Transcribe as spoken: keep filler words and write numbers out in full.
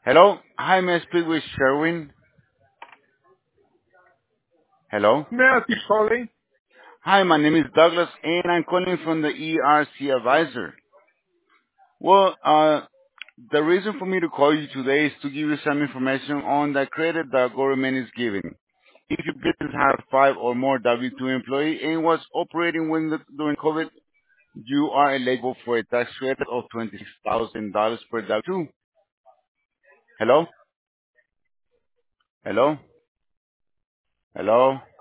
Hello. Hi, may I speak with Sherwin? Hello. Matthew calling. Hi, my name is Douglas, and I'm calling from the E R C Advisor. Well, uh, the reason for me to call you today is to give you some information on the credit the government is giving. If your business has five or more W two employees and was operating when the, during COVID, you are eligible for a tax credit of twenty-six thousand dollars per W two. Hello? Hello? Hello?